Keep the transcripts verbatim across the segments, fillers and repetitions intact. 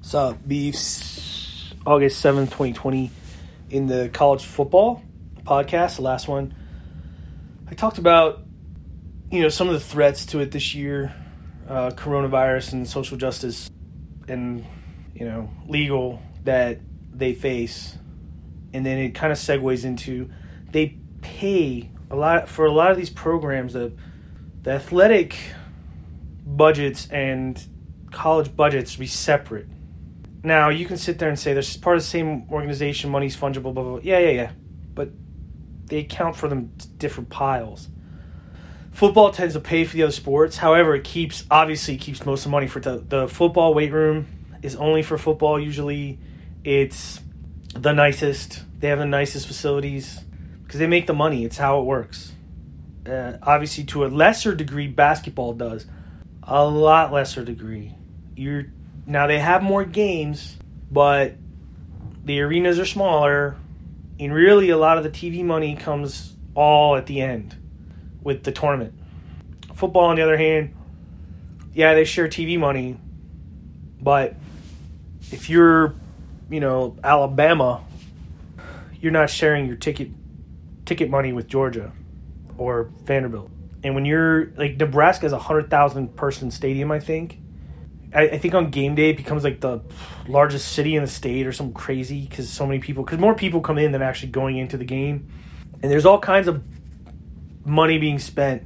What's up, Beefs? August seventh, twenty twenty, in the college football podcast, the last one. I talked about, you know, some of the threats to it this year, uh, coronavirus and social justice and, you know, legal that they face. And then it kind of segues into they pay a lot for a lot of these programs, the, the athletic budgets and college budgets to be separate. Now, you can sit there and say, this is part of the same organization, money's fungible, blah, blah, blah. Yeah, yeah, yeah. But they account for them different piles. Football tends to pay for the other sports. However, it keeps, obviously, it keeps most of the money for the, the football weight room is only for football usually. It's the nicest. They have the nicest facilities because they make the money. It's how it works. Uh, obviously, to a lesser degree, basketball does. A lot lesser degree. You're Now, they have more games, but the arenas are smaller, and really a lot of the T V money comes all at the end with the tournament. Football, on the other hand, yeah, they share T V money, but if you're, you know, Alabama, you're not sharing your ticket ticket money with Georgia or Vanderbilt. And when you're, like, Nebraska has a one hundred thousand person stadium, I think. I, I think on game day it becomes like the largest city in the state or something crazy because so many people, because more people come in than actually going into the game. And there's all kinds of money being spent.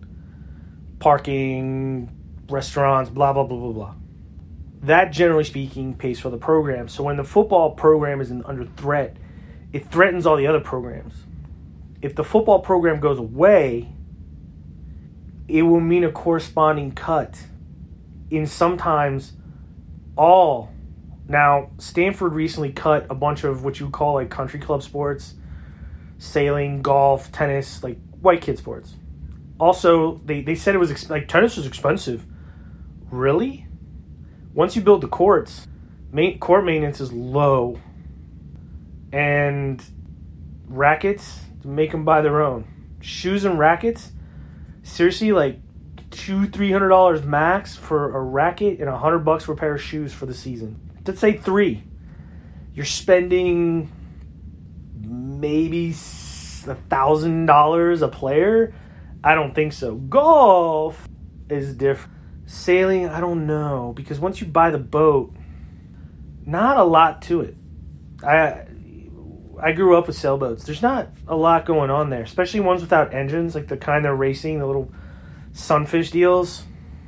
Parking, restaurants, blah, blah, blah, blah, blah. That, generally speaking, pays for the program. So when the football program is in, under threat, it threatens all the other programs. If the football program goes away, it will mean a corresponding cut in sometimes all. Now, Stanford recently cut a bunch of what you would call like country club sports, sailing, golf, tennis, like white kid sports. Also, they, they said it was ex- like tennis was expensive. Really? Once you build the courts, main, court maintenance is low. And rackets, make them buy their own. Shoes and rackets, seriously, like two, three hundred dollars max for a racket and a hundred bucks for a pair of shoes for the season. Let's say three. You're spending maybe a thousand dollars a player. I don't think so. Golf is different. Sailing, I don't know, because once you buy the boat, not a lot to it. I I grew up with sailboats. There's not a lot going on there, especially ones without engines, like the kind they're racing, the little Sunfish deals.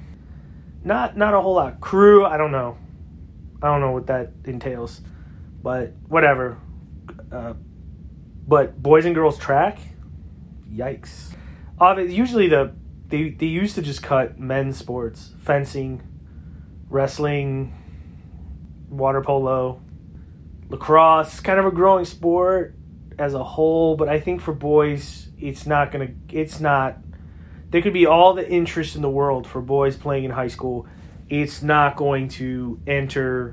Not not a whole lot. Crew, I don't know. I don't know what that entails. But whatever. Uh, but boys and girls track? Yikes. Uh, usually the they, they used to just cut men's sports. Fencing, wrestling, water polo, lacrosse. Kind of a growing sport as a whole. But I think for boys, it's not going to... It's not... There could be all the interest in the world for boys playing in high school. It's not going to enter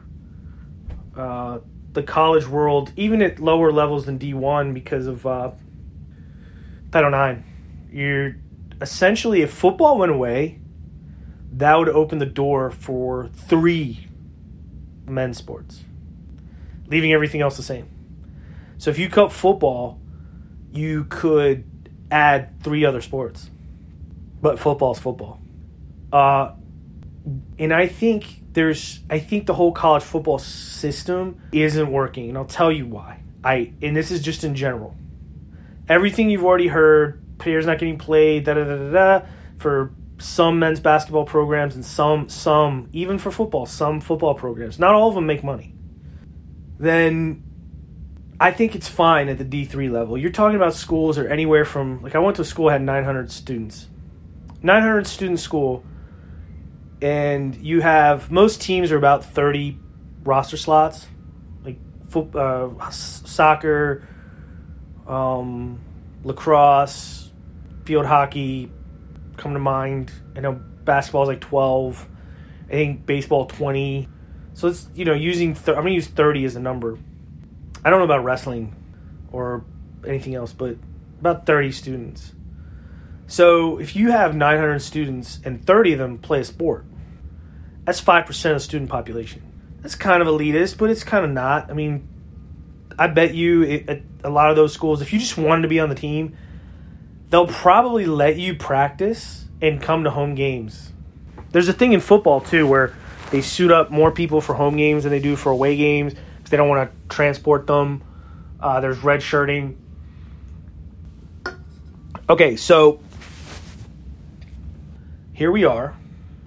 uh, the college world, even at lower levels than D one because of uh, Title nine. You're essentially, if football went away, that would open the door for three men's sports, leaving everything else the same. So if you cut football, you could add three other sports. But football's football. Uh, and I think there's, I think the whole college football system isn't working. And I'll tell you why. I, and this is just in general. Everything you've already heard, players not getting played, da da da da da, for some men's basketball programs and some, some, even for football, some football programs. Not all of them make money. Then I think it's fine at the D three level. You're talking about schools or anywhere from, like I went to a school that had nine hundred students. nine hundred student school, and you have, most teams are about thirty roster slots, like foot, uh, soccer, um, lacrosse, field hockey come to mind. I know basketball is like twelve. I think baseball twenty. So it's, you know, using, th- I'm going to use thirty as a number. I don't know about wrestling or anything else, but about thirty students. So if you have nine hundred students and thirty of them play a sport, that's five percent of the student population. That's kind of elitist, but it's kind of not. I mean, I bet you it, at a lot of those schools, if you just wanted to be on the team, they'll probably let you practice and come to home games. There's a thing in football, too, where they suit up more people for home games than they do for away games because they don't want to transport them. Uh, there's red shirting. Okay, so here we are.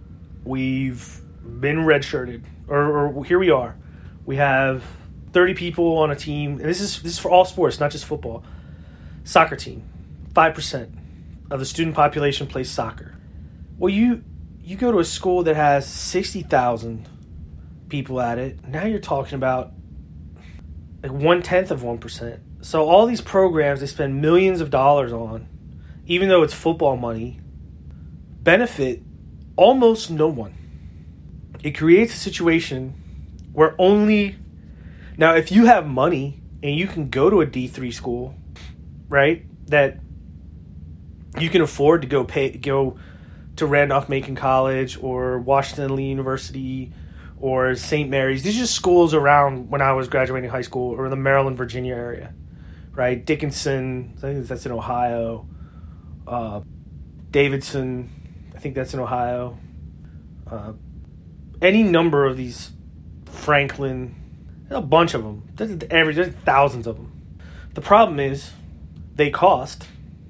We've been redshirted, or, or here we are. We have thirty people on a team, and this is this is for all sports, not just football. Soccer team, five percent of the student population plays soccer. Well, you you go to a school that has sixty thousand people at it. Now you're talking about like one tenth of one percent. So all these programs they spend millions of dollars on, even though it's football money, benefit almost no one. It creates a situation where only... Now, if you have money and you can go to a D three school, right, that you can afford to go pay, go to Randolph-Macon College or Washington Lee University or Saint Mary's. These are just schools around when I was graduating high school, or in the Maryland, Virginia area, right? Dickinson, I think that's in Ohio. Uh, Davidson, I think that's in Ohio. Uh, any number of these, Franklin, a bunch of them. There's, every, there's thousands of them. The problem is they cost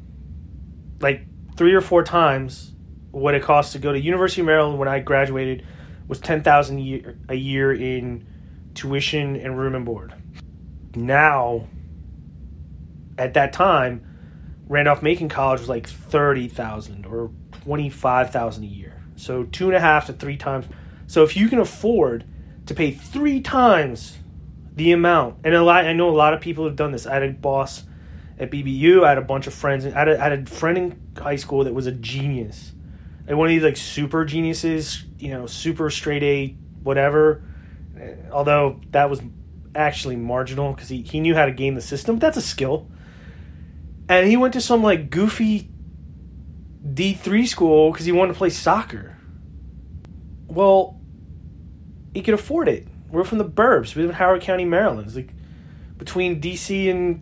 like three or four times what it costs to go to University of Maryland when I graduated was ten thousand dollars a year in tuition and room and board. Now, at that time, Randolph-Macon College was like thirty thousand dollars or twenty-five thousand dollars a year. So two and a half to three times. So if you can afford to pay three times the amount, and a lot, I know a lot of people have done this. I had a boss at B B U. I had a bunch of friends. I had a, I had a friend in high school that was a genius. Like one of these like super geniuses, you know, super straight A, whatever. Although that was actually marginal because he, he knew how to game the system. But that's a skill. And he went to some like goofy D three school because he wanted to play soccer. Well, he could afford it. We're from the burbs. We live in Howard County, Maryland. It's like between D C and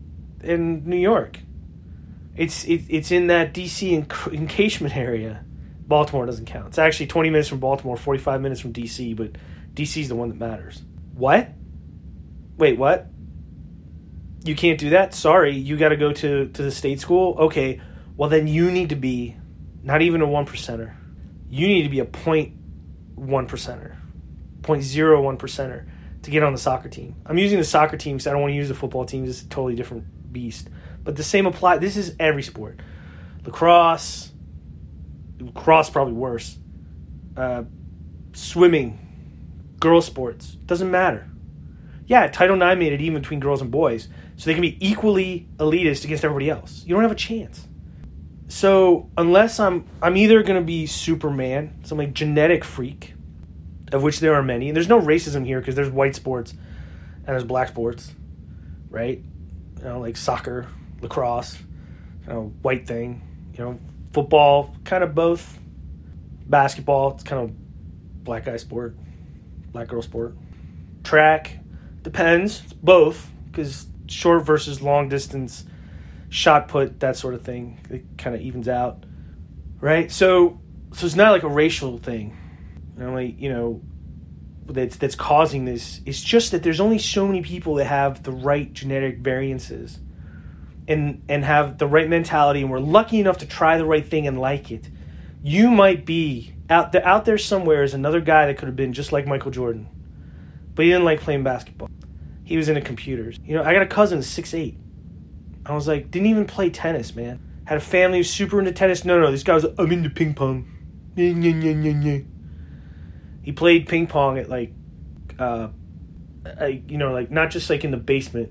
and New York. It's it, it's in that D C encashment area. Baltimore doesn't count. It's actually twenty minutes from Baltimore, forty-five minutes from D C, but D C is the one that matters. What? Wait, what? You can't do that? Sorry, you got to go to, to the state school? Okay, well then you need to be not even a one percenter. You need to be a point one percenter, point zero one percenter to get on the soccer team. I'm using the soccer team because I don't want to use the football team. It's a totally different beast. But the same apply. This is every sport. Lacrosse, lacrosse probably worse. Uh, swimming, girls sports, doesn't matter. Yeah, Title nine made it even between girls and boys, so they can be equally elitist against everybody else. You don't have a chance. So unless I'm, I'm either going to be Superman, some like genetic freak, of which there are many. And there's no racism here because there's white sports and there's black sports, right? You know, like soccer, lacrosse, you know, white thing. You know, football, kind of both. Basketball, it's kind of black guy sport, black girl sport. Track, depends. It's both because short versus long distance, shot put, that sort of thing. It kind of evens out, right? So, so it's not like a racial thing. You know, like, you know, that's that's causing this. It's just that there's only so many people that have the right genetic variances and and have the right mentality, and we're lucky enough to try the right thing and like it. You might be out there, out there somewhere is another guy that could have been just like Michael Jordan, but he didn't like playing basketball. He was into computers. You know, I got a cousin six eight. I was like, didn't even play tennis, man. Had a family who's super into tennis. No, no, this guy was like, I'm into ping pong. Nye, nye, nye, nye, nye. He played ping pong at like, uh, I, you know, like not just like in the basement,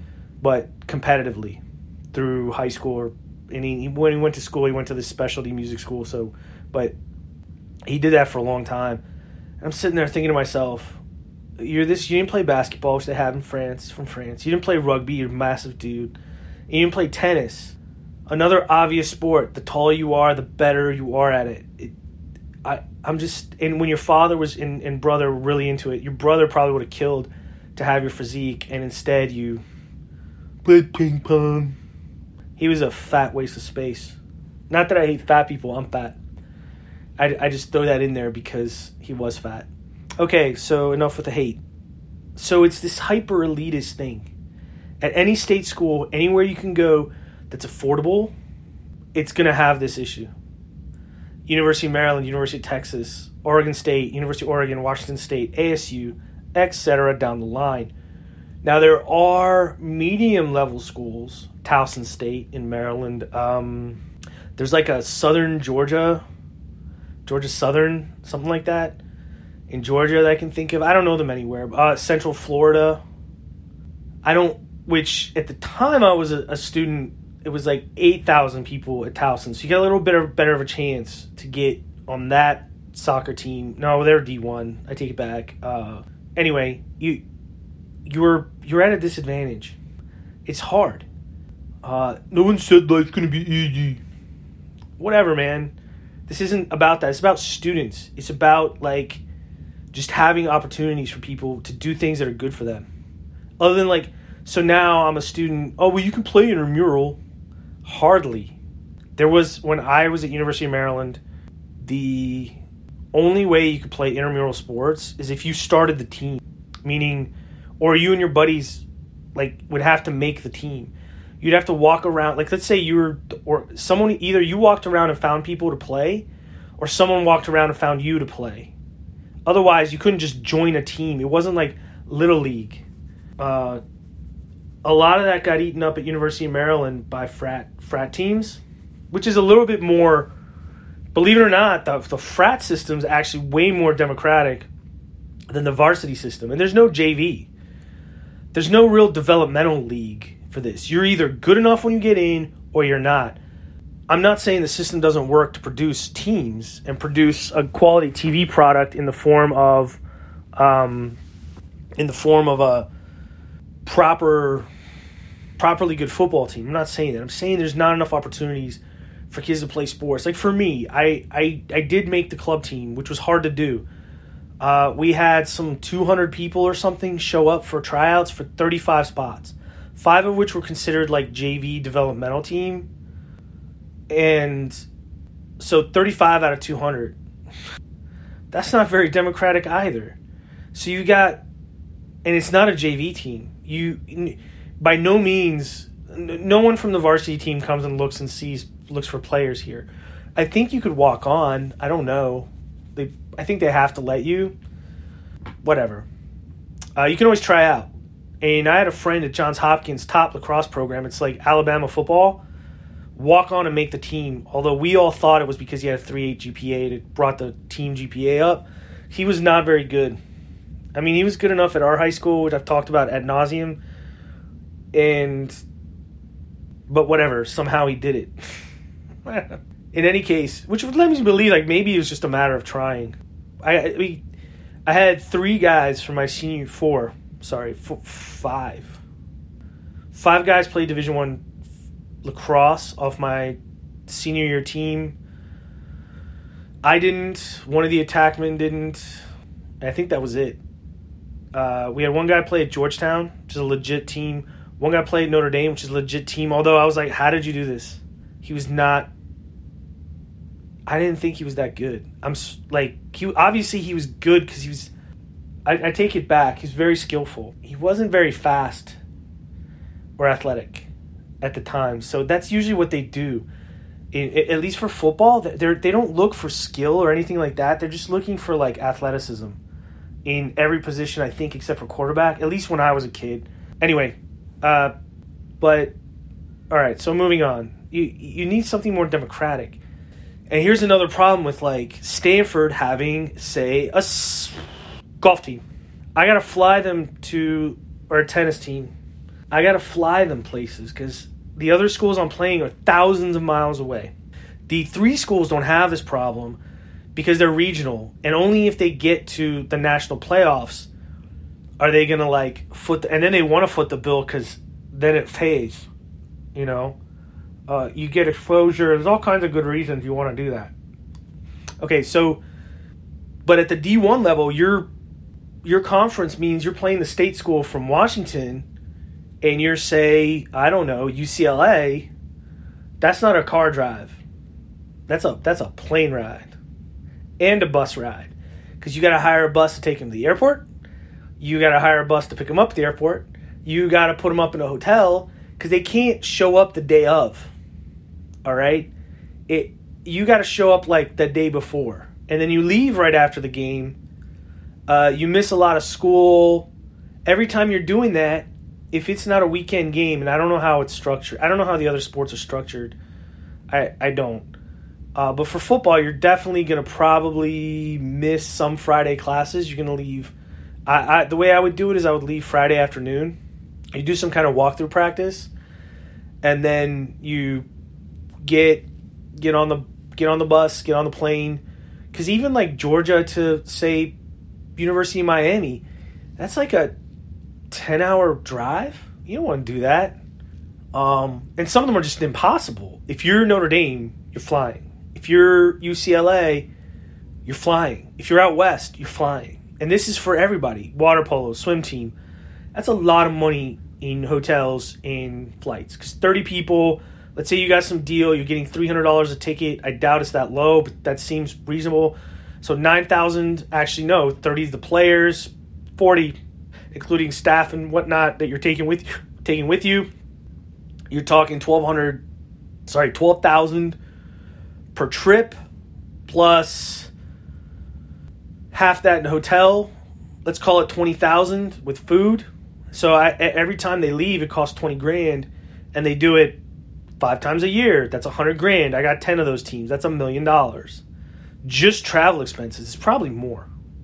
but competitively through high school. Or, and he, when he went to school, he went to this specialty music school. So, but he did that for a long time. And I'm sitting there thinking to myself, you're this. You didn't play basketball, which they have in France, from France. You didn't play rugby. You're a massive dude. And you didn't play tennis. Another obvious sport. The taller you are, the better you are at it. it I I'm just, and when your father was in, and brother were really into it, your brother probably would have killed to have your physique, and instead you played ping pong. He was a fat waste of space. Not that I hate fat people, I'm fat. I, I just throw that in there because he was fat. Okay, so enough with the hate. So it's this hyper elitist thing. At any state school, anywhere you can go that's affordable, it's going to have this issue. University of Maryland, University of Texas, Oregon State, University of Oregon, Washington State, A S U, et cetera down the line. Now, there are medium-level schools, Towson State in Maryland. Um, there's like a Southern Georgia, Georgia Southern, something like that, in Georgia that I can think of. I don't know them anywhere. Uh, Central Florida. I don't, which at the time I was a, a student, it was like eight thousand people at Towson. So you got a little bit of, better of a chance to get on that soccer team. No, they're D one. I take it back. Uh, anyway, you, you're, you're at a disadvantage. It's hard. Uh, no one said life's going to be easy. Whatever, man. This isn't about that. It's about students. It's about, like, just having opportunities for people to do things that are good for them. Other than, like, so now I'm a student. Oh, well, you can play intramural. Hardly. There was, when I was at University of Maryland, the only way you could play intramural sports is if you started the team. Meaning, or you and your buddies, like, would have to make the team. You'd have to walk around. Like, let's say you were, or someone, either you walked around and found people to play, or someone walked around and found you to play. Otherwise, you couldn't just join a team. It wasn't like Little League. Uh, a lot of that got eaten up at University of Maryland by frat frat teams, which is a little bit more, believe it or not, the, the frat system is actually way more democratic than the varsity system. And there's no J V. There's no real developmental league for this. You're either good enough when you get in or you're not. I'm not saying the system doesn't work to produce teams and produce a quality T V product in the form of um, in the form of a proper properly good football team. I'm not saying that. I'm saying there's not enough opportunities for kids to play sports. Like for me, I I, I did make the club team, which was hard to do. Uh, we had some two hundred people or something show up for tryouts for thirty-five spots, five of which were considered like J V developmental team. And so thirty-five out of two hundred, that's not very democratic either. So you got, and it's not a J V team. You, by no means, no one from the varsity team comes and looks and sees, looks for players here. I think you could walk on. I don't know. They, I think they have to let you. Whatever. Uh, you can always try out. And I had a friend at Johns Hopkins top lacrosse program. It's like Alabama football. Walk on and make the team. Although we all thought it was because he had a three point eight G P A that brought the team G P A up. He was not very good. I mean, he was good enough at our high school, which I've talked about ad nauseum. And, but whatever. Somehow he did it. In any case, which would let me believe like maybe it was just a matter of trying. I we, I had three guys from my senior four. Sorry, four, five. Five guys played Division One lacrosse off my senior year team. I didn't. One of the attackmen didn't. I think that was it. Uh, we had one guy play at Georgetown, which is a legit team. One guy played at Notre Dame, which is a legit team. Although I was like, how did you do this? He was not. I didn't think he was that good. I'm like, he obviously he was good because he was. I, I take it back. He's very skillful. He wasn't very fast or athletic at the time. So that's usually what they do. In, at least for football, they they don't look for skill or anything like that. They're just looking for like athleticism in every position, I think, except for quarterback. At least when I was a kid. Anyway, uh, but all right. So moving on, you you need something more democratic. And here's another problem with like Stanford having, say, a s- golf team. I gotta fly them to, or a tennis team. I gotta fly them places because the other schools I'm playing are thousands of miles away. The three schools don't have this problem because they're regional, and only if they get to the national playoffs are they gonna like foot. The, and then they want to foot the bill because then it pays. You know, uh, you get exposure. There's all kinds of good reasons you want to do that. Okay, so But at the D one level, your your conference means you're playing the state school from Washington, and you're, say, I don't know, U C L A. That's not a car drive. That's a that's a plane ride and a bus ride, because you got to hire a bus to take them to the airport. You got to hire a bus to pick them up at the airport. You got to put them up in a hotel, because they can't show up the day of. All right, it you got to show up like the day before, and then you leave right after the game. Uh, you miss a lot of school. Every time you're doing that, if it's not a weekend game, and I don't know how it's structured. I don't know how the other sports are structured. I I don't. Uh, but for football, you're definitely going to probably miss some Friday classes. You're going to leave. I, I the way I would do it is I would leave Friday afternoon. You do some kind of walkthrough practice, and then you get get on the get on the bus, get on the plane. Because even like Georgia to, say, University of Miami, that's like a ten-hour drive. You don't want to do that. Um, and some of them are just impossible. If you're Notre Dame, you're flying. If you're U C L A, you're flying. If you're out west, you're flying. And this is for everybody. Water polo, swim team. That's a lot of money in hotels and flights. Because thirty people, let's say you got some deal, you're getting three hundred dollars a ticket. I doubt it's that low, but that seems reasonable. So nine thousand dollars, actually no, thirty is the players, forty including staff and whatnot that you're taking with you. Taking with you. You're talking twelve hundred, sorry, twelve thousand per trip, plus half that in hotel. Let's call it twenty thousand with food. So I, every time they leave, it costs twenty grand, and they do it five times a year. That's a hundred grand. I got ten of those teams. That's a million dollars. Just travel expenses is probably more.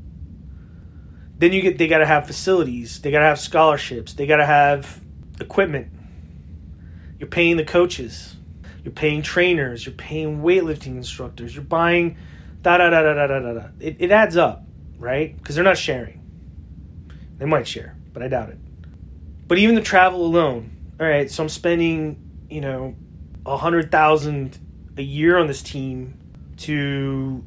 Then you get they got to have facilities. They got to have scholarships. They got to have equipment. You're paying the coaches. You're paying trainers. You're paying weightlifting instructors. You're buying da da da da da da da. da. It, it adds up, right? Because they're not sharing. They might share, but I doubt it. But even the travel alone, all right. So I'm spending, you know, a hundred thousand a year on this team to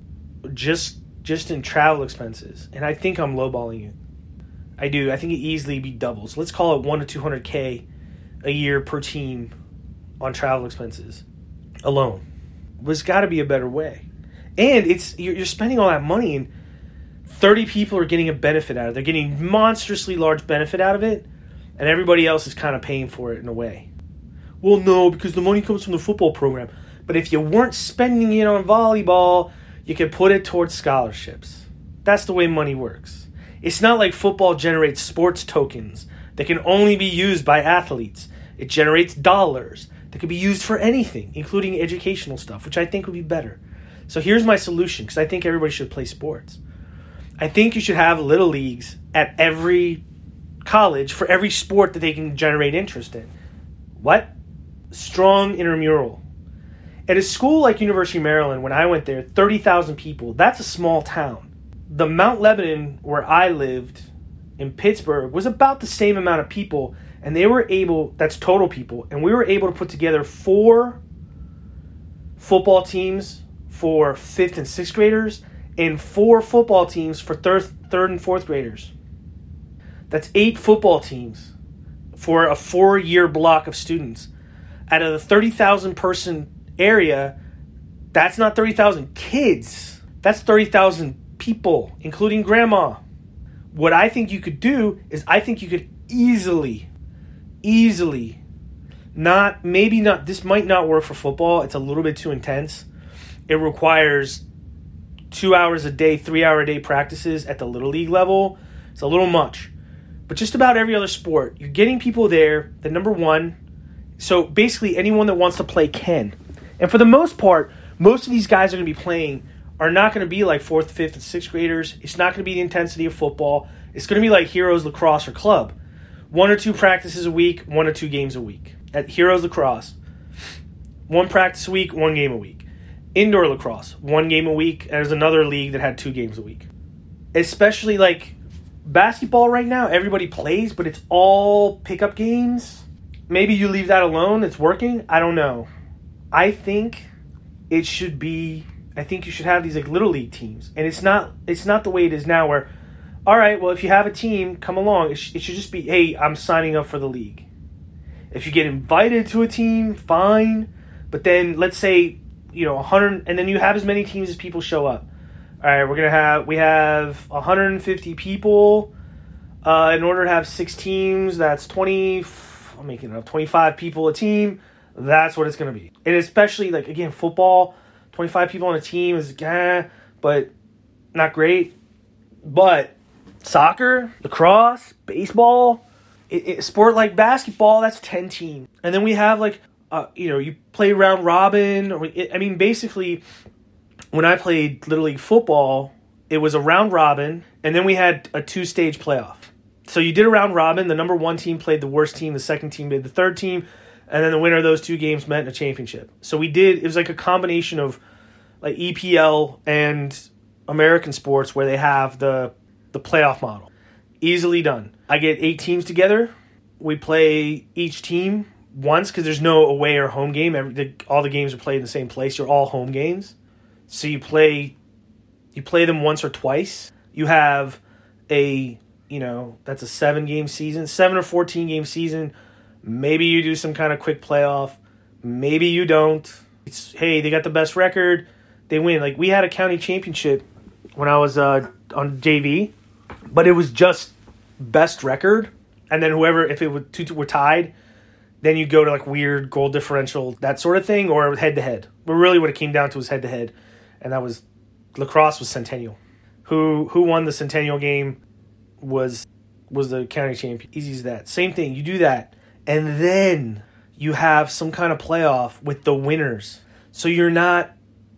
just just in travel expenses, and I think I'm lowballing it. I do. I think it easily be doubles. Let's call it one to two hundred k a year per team on travel expenses alone. There's got to be a better way, and it's you're, you're spending all that money, and thirty people are getting a benefit out of it. They're getting monstrously large benefit out of it, and everybody else is kind of paying for it in a way. Well, no, because the money comes from the football program. But if you weren't spending it on volleyball, you could put it towards scholarships. That's the way money works. It's not like football generates sports tokens that can only be used by athletes. It generates dollars that could be used for anything, including educational stuff, which I think would be better. So here's my solution, because I think everybody should play sports. I think you should have little leagues at every college for every sport that they can generate interest in. What? Strong intramural. At a school like University of Maryland, when I went there, thirty thousand people, that's a small town. The Mount Lebanon, where I lived in Pittsburgh, was about the same amount of people, and they were able, that's total people, and we were able to put together four football teams for fifth and sixth graders and four football teams for third, third and fourth graders. That's eight football teams for a four-year block of students. Out of the thirty thousand person area, that's not thirty thousand kids. That's thirty thousand people, including grandma. What I think you could do is I think you could easily, easily, not, maybe not, this might not work for football. It's a little bit too intense. It requires two hours a day, three hour a day practices at the Little League level. It's a little much. But just about every other sport, you're getting people there, the number one. So basically anyone that wants to play can. And for the most part, most of these guys are going to be playing are not going to be like fourth, fifth, and sixth graders. It's not going to be the intensity of football. It's going to be like Heroes Lacrosse or Club. One or two practices a week, one or two games a week. At Heroes Lacrosse, one practice a week, one game a week. Indoor lacrosse, one game a week. There's another league that had two games a week. Especially like basketball right now, everybody plays, but it's all pickup games. Maybe you leave that alone. It's working. I don't know. I think it should be I think you should have these like little league teams, and it's not it's not the way it is now. Where, all right, well, if you have a team, come along. It, sh- it should just be, hey, I'm signing up for the league. If you get invited to a team, fine. But then let's say, you know, one hundred, and then you have as many teams as people show up. All right, we're gonna have we have one hundred fifty people. Uh, in order to have six teams, that's twenty. I'm making it up. twenty-five people a team. That's what it's gonna be. And especially like again, football. twenty-five people on a team is, eh, but not great. But soccer, lacrosse, baseball, it, it, sport like basketball, that's ten teams. And then we have like, uh, you know, you play round robin. Or it, I mean, basically, when I played Little League football, it was a round robin, and then we had a two-stage playoff. So you did a round robin. The number one team played the worst team. The second team played the third team. And then the winner of those two games met in a championship. So we did, it was like a combination of like E P L and American sports where they have the the playoff model. Easily done. I get eight teams together. We play each team once because there's no away or home game. Every, the, all the games are played in the same place. You're all home games. So you play you play them once or twice. You have a, you know, that's a seven-game season, seven or fourteen-game season. Maybe you do some kind of quick playoff. Maybe you don't. It's, hey, they got the best record. They win. Like, we had a county championship when I was uh, on J V, but it was just best record. And then whoever, if it were, two, were tied, then you go to, like, weird goal differential, that sort of thing, or head-to-head. But really what it came down to was head-to-head. And that was, lacrosse was Centennial. Who who won the Centennial game was was the county champion. Easy as that. Same thing. You do that. And then you have some kind of playoff with the winners. So you're not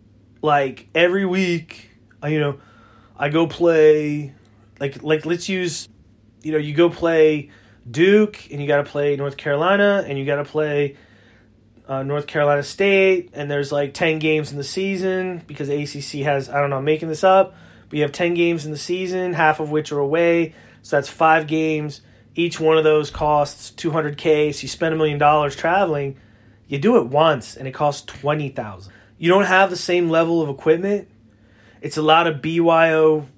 like every week, you know, I go play, like, like let's use, you know, you go play Duke and you got to play North Carolina and you got to play uh, North Carolina State. And there's like ten games in the season because the A C C has, I don't know, I'm making this up, but you have ten games in the season, half of which are away. So that's five games. Each one of those costs two hundred K, so you spend a million dollars traveling. You do it once, and it costs twenty thousand dollars. You don't have the same level of equipment. It's a lot of B Y O,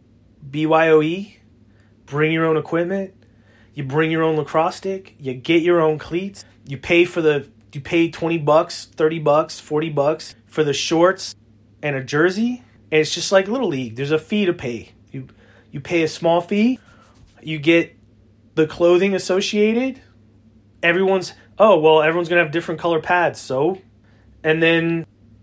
B Y O E. Bring your own equipment. You bring your own lacrosse stick. You get your own cleats. You pay for the. You pay twenty bucks, thirty bucks, forty bucks for the shorts and a jersey. And it's just like Little League. There's a fee to pay. You you pay a small fee. You get the clothing associated. Everyone's, oh, well, everyone's going to have different color pads, so. And then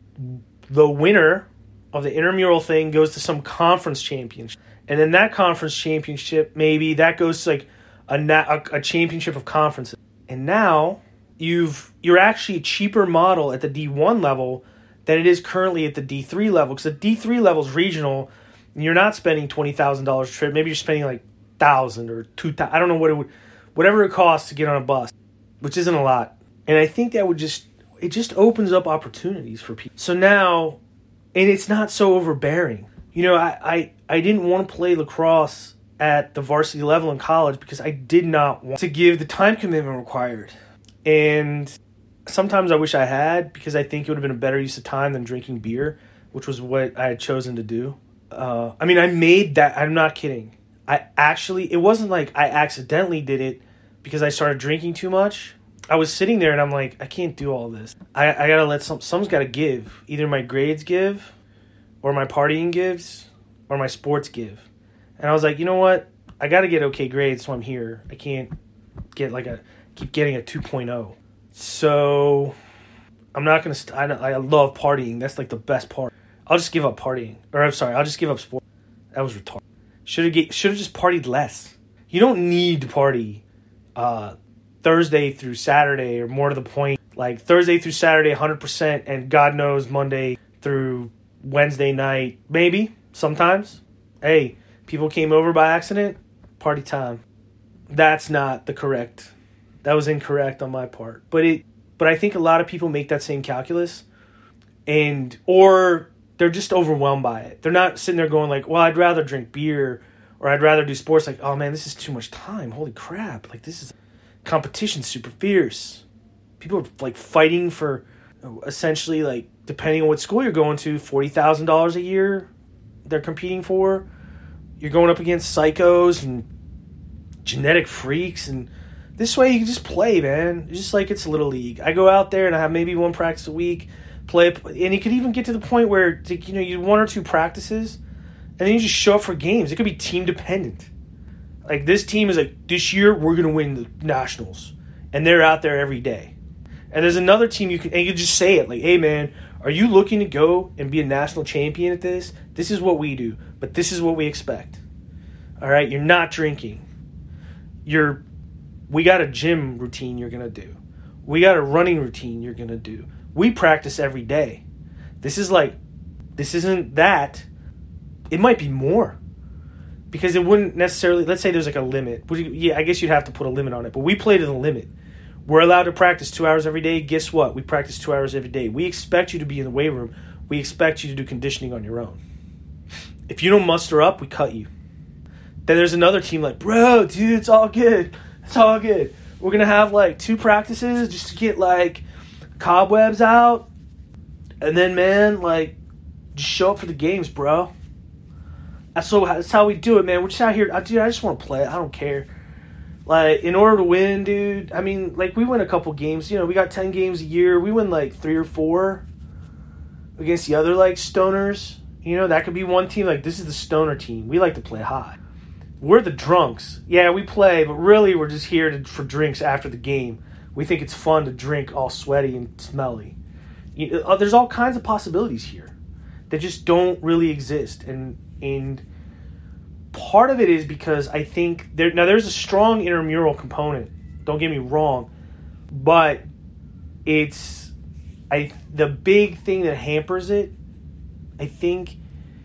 the winner of the intramural thing goes to some conference championship. And then that conference championship, maybe, that goes to like a, a, a championship of conferences. And now you've, you're actually a cheaper model at the D one level than it is currently at the D three level. Because the D three level is regional, and you're not spending twenty thousand dollars a trip. Maybe you're spending like thousand or two thousand. I don't know what it would, whatever it costs to get on a bus, which isn't a lot. And I think that would just, it just opens up opportunities for people. So now, and it's not so overbearing. You know, I, I, I didn't want to play lacrosse at the varsity level in college because I did not want to give the time commitment required. And sometimes I wish I had, because I think it would have been a better use of time than drinking beer, which was what I had chosen to do. Uh, I mean, I made that, I'm not kidding. I actually, it wasn't like I accidentally did it because I started drinking too much. I was sitting there and I'm like, I can't do all this. I, I gotta let some, someone's gotta give. Either my grades give, or my partying gives, or my sports give. And I was like, you know what? I gotta get okay grades, so I'm here. I can't get like a, keep getting a two point oh. So, I'm not gonna, st- I, I love partying. That's like the best part. I'll just give up partying. Or I'm sorry, I'll just give up sports. That was retarded. Should have should have just partied less. You don't need to party uh, Thursday through Saturday, or more to the point, like Thursday through Saturday one hundred percent, and God knows Monday through Wednesday night, maybe, sometimes. Hey, people came over by accident, party time. That's not the correct, that was incorrect on my part. But it, but I think a lot of people make that same calculus, and, or they're just overwhelmed by it. They're not sitting there going like, well, I'd rather drink beer, or I'd rather do sports. Like, oh man, this is too much time. Holy crap. Like, this is competition super fierce. People are like fighting for essentially like depending on what school you're going to, forty thousand dollars a year they're competing for. You're going up against psychos and genetic freaks, and this way you can just play, man. It's just like it's Little League. I go out there and I have maybe one practice a week, play, and you could even get to the point where, you know, you one or two practices, and then you just show up for games. It could be team dependent. Like, this team is like, this year we're going to win the Nationals, and they're out there every day. And there's another team you can, and you can just say it, like, hey, man, are you looking to go and be a national champion at this? This is what we do, but this is what we expect. All right, you're not drinking. You're, we got a gym routine you're going to do. We got a running routine you're going to do. We practice every day. This is like, this isn't that. It might be more. Because it wouldn't necessarily, let's say there's like a limit. Yeah, I guess you'd have to put a limit on it. But we play to the limit. We're allowed to practice two hours every day. Guess what? We practice two hours every day. We expect you to be in the weight room. We expect you to do conditioning on your own. If you don't muster up, we cut you. Then there's another team like, bro, dude, it's all good. It's all good. We're going to have like two practices just to get like cobwebs out. And then, man, like, just show up for the games, bro. That's, so, that's how we do it, man. We're just out here. Dude, I just want to play. I don't care. Like, in order to win, dude, I mean, like, we win a couple games. You know, we got ten games a year. We win, like, three or four against the other, like, stoners. You know, that could be one team. Like, this is the stoner team. We like to play high. We're the drunks. Yeah, we play, but really we're just here to, for drinks after the game. We think it's fun to drink all sweaty and smelly. You, uh, there's all kinds of possibilities here that just don't really exist. And and part of it is because I think there now there's a strong intramural component. Don't get me wrong, but it's I the big thing that hampers it, I think,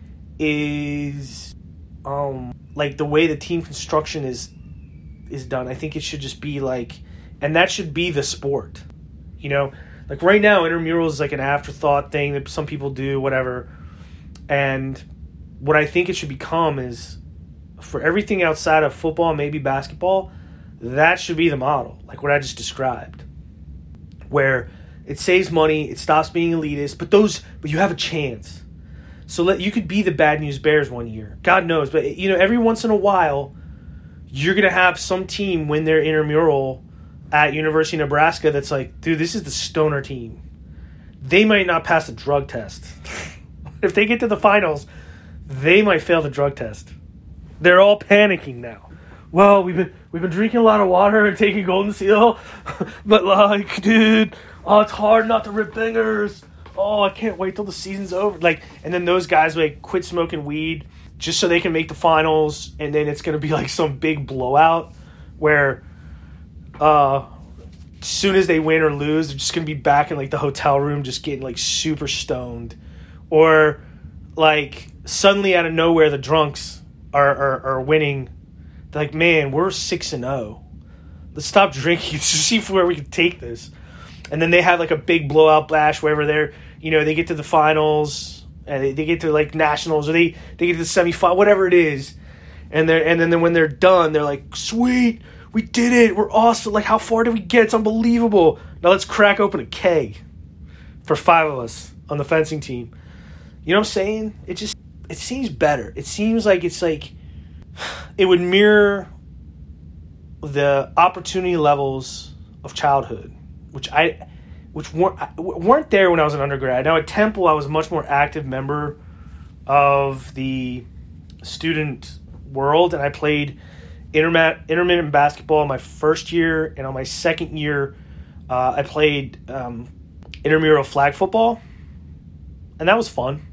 is um like the way the team construction is is done. I think it should just be like, and that should be the sport. You know, like right now intramural is like an afterthought thing that some people do, whatever. And what I think it should become is, for everything outside of football and maybe basketball, that should be the model, like what I just described, where it saves money, it stops being elitist, but those, but you have a chance. So let, you could be the Bad News Bears one year, God knows, but you know, every once in a while, you're gonna have some team win their intramural at University of Nebraska that's like, dude, this is the stoner team. They might not pass the drug test. If they get to the finals, they might fail the drug test. They're all panicking now. Well, we've been we've been drinking a lot of water and taking Golden Seal, but like, dude, oh, it's hard not to rip bangers. Oh, I can't wait till the season's over. Like, and then those guys like quit smoking weed just so they can make the finals, and then it's gonna be like some big blowout where, uh, as soon as they win or lose, they're just gonna be back in like the hotel room, just getting like super stoned, or like suddenly out of nowhere the drunks are are, are winning. They're like, man, we're six and zero. Let's stop drinking to see where we can take this. And then they have like a big blowout bash wherever they're, you know, they get to the finals and they, they get to like nationals, or they, they get to the semifinal, whatever it is. And they're and then when they're done, they're like, sweet, we did it. We're awesome. Like, how far did we get? It's unbelievable. Now let's crack open a keg for five of us on the fencing team. You know what I'm saying? It just, it seems better. It seems like it's like, it would mirror the opportunity levels of childhood, which I, which weren't weren't there when I was an undergrad. Now at Temple, I was a much more active member of the student world, and I played intermittent intermittent basketball my first year, and on my second year, uh, I played um, intramural flag football, and that was fun.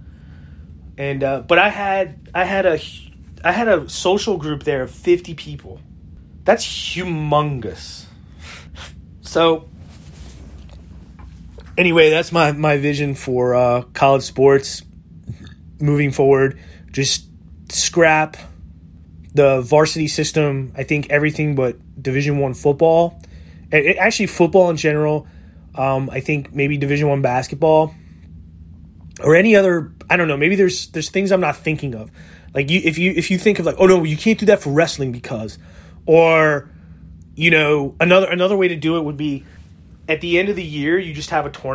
And uh, but I had I had a I had a social group there of fifty people. That's humongous. So anyway, that's my, my vision for uh, college sports moving forward. Just scrap the varsity system. I think everything but Division One football, and it, actually football in general. Um, I think maybe Division One basketball or any other. I don't know. Maybe there's there's things I'm not thinking of. Like you, if you if you think of like, oh no, you can't do that for wrestling because, or you know, another another way to do it would be at the end of the year, you just have a tournament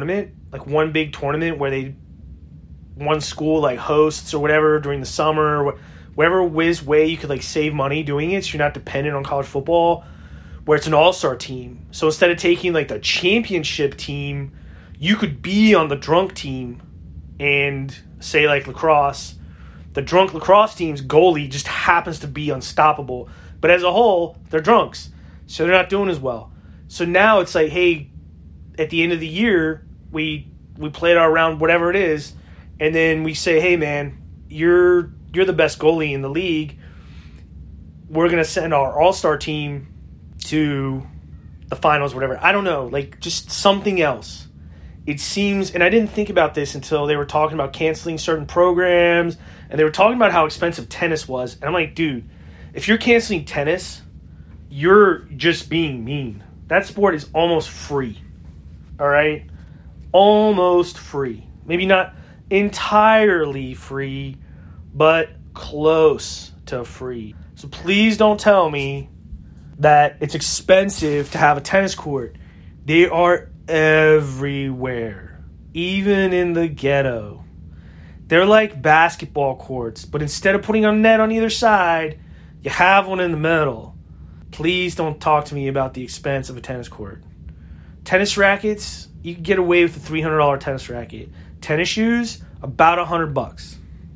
like one big tournament where they one school like hosts or whatever during the summer, or whatever whiz way you could like save money doing it, so you're not dependent on college football, where it's an all-star team. So instead of taking like the championship team, you could be on the drunk team and say like lacrosse. The drunk lacrosse team's goalie just happens to be unstoppable. But as a whole, they're drunks. So they're not doing as well. So now it's like, hey, at the end of the year, we we played our round, whatever it is, and then we say, hey, man, you're you're the best goalie in the league. We're going to send our all-star team to the finals, whatever. I don't know, like just something else. It seems, and I didn't think about this until they were talking about canceling certain programs, and they were talking about how expensive tennis was. And I'm like, dude, if you're canceling tennis, you're just being mean. That sport is almost free. All right? Almost free. Maybe not entirely free, but close to free. So please don't tell me that it's expensive to have a tennis court. They are everywhere, even in the ghetto. They're like basketball courts, but instead of putting a net on either side, you have one in the middle. Please don't talk to me about the expense of a tennis court. Tennis rackets, you can get away with a three hundred dollars tennis racket. Tennis shoes, about one hundred bucks.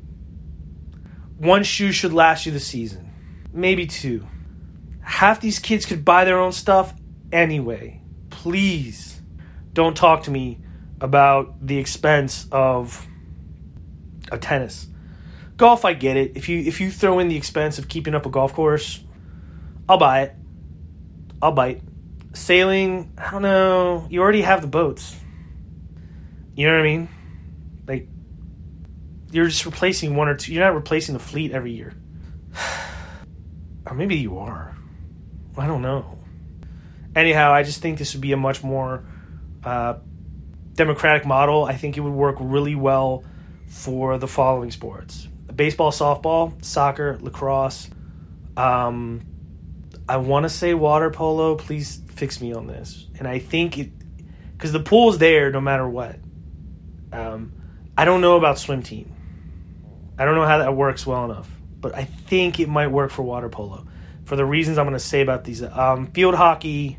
One shoe should last you the season. Maybe two. Half these kids could buy their own stuff anyway. Please don't talk to me about the expense of a tennis. Golf, I get it. If you if you throw in the expense of keeping up a golf course, I'll buy it. I'll bite. Sailing, I don't know. You already have the boats. You know what I mean? Like, you're just replacing one or two. You're not replacing the fleet every year. Or maybe you are. I don't know. Anyhow, I just think this would be a much more uh, democratic model. I think it would work really well for the following sports: baseball, softball, soccer, lacrosse. Um, I want to say water polo. Please fix me on this. And I think it, because the pool's there no matter what. Um, I don't know about swim team. I don't know how that works well enough, but I think it might work for water polo for the reasons I'm going to say about these. Um, field hockey,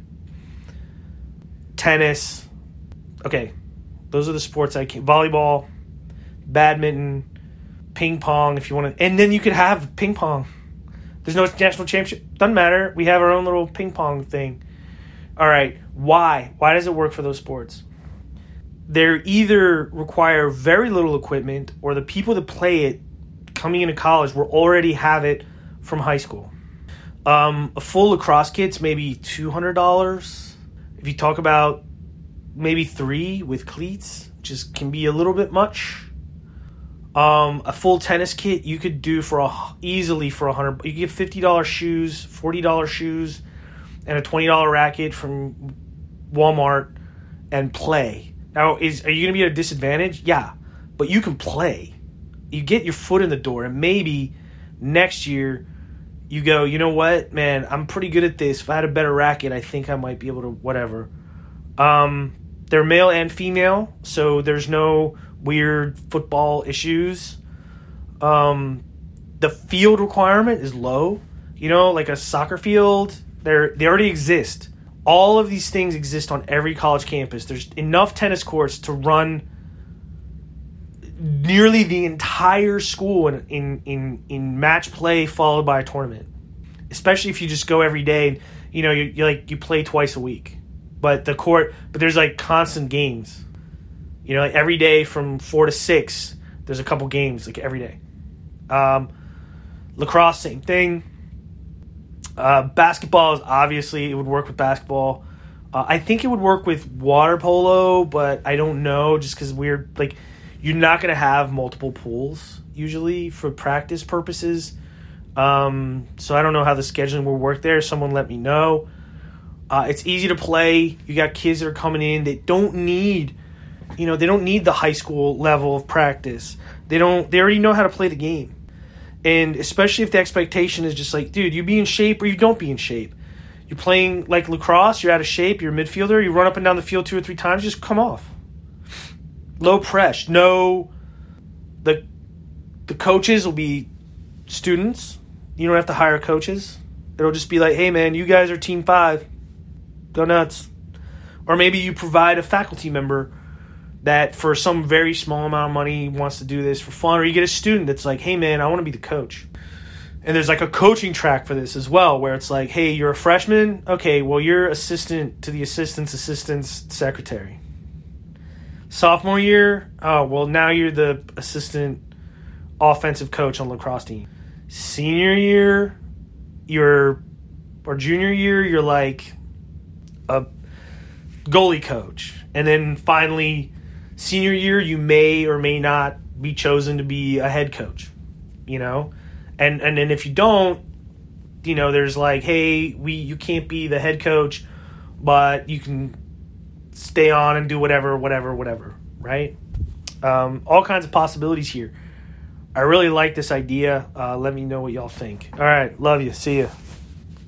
tennis. Okay, those are the sports I can. Volleyball, badminton, ping pong. If you want to, and then you could have ping pong. There's no national championship. Doesn't matter. We have our own little ping pong thing. All right. Why? Why does it work for those sports? They either require very little equipment, or the people that play it coming into college will already have it from high school. Um, a full lacrosse kit's maybe two hundred dollars. If you talk about maybe three with cleats, just can be a little bit much. Um, a full tennis kit you could do for a, easily for a hundred. You could get fifty dollars shoes, forty dollars shoes, and a twenty dollars racket from Walmart and play. Now, is are you going to be at a disadvantage? Yeah, but you can play. You get your foot in the door, and maybe next year you go, you know what, man, I'm pretty good at this. If I had a better racket, I think I might be able to whatever. Um, they're male and female, so there's no weird football issues. Um, the field requirement is low. You know, like a soccer field, they're, they already exist. All of these things exist on every college campus. There's enough tennis courts to run nearly the entire school in, in, in, in match play followed by a tournament. Especially if you just go every day. You know, you, you like you play twice a week. But the court, but there's like constant games. You know, like every day from four to six, there's a couple games like every day. Um, lacrosse, same thing. Uh, basketball is obviously, it would work with basketball. Uh, I think it would work with water polo, but I don't know just because we're like, you're not going to have multiple pools usually for practice purposes. Um, so I don't know how the scheduling will work there. Someone let me know. Uh, it's easy to play. You got kids that are coming in that don't need, you know, they don't need the high school level of practice. They don't, they already know how to play the game. And especially if the expectation is just like, dude, you be in shape or you don't be in shape. You're playing like lacrosse, you're out of shape, you're a midfielder, you run up and down the field two or three times, just come off. Low pressure. No, the the coaches will be students. You don't have to hire coaches. It'll just be like, hey, man, you guys are team five. Go nuts. Or maybe you provide a faculty member that for some very small amount of money wants to do this for fun. Or you get a student that's like, hey, man, I want to be the coach. And there's like a coaching track for this as well, where it's like, hey, you're a freshman? Okay, well, you're assistant to the assistant's assistant's secretary. Sophomore year, oh, well, now you're the assistant offensive coach on the lacrosse team. Senior year, you're, or junior year, you're like a goalie coach. And then finally, senior year, you may or may not be chosen to be a head coach, you know? And and then if you don't, you know, there's like, hey, we you can't be the head coach, but you can stay on and do whatever, whatever, whatever, right? Um, all kinds of possibilities here. I really like this idea. Uh, let me know what y'all think. All right, love you. See ya.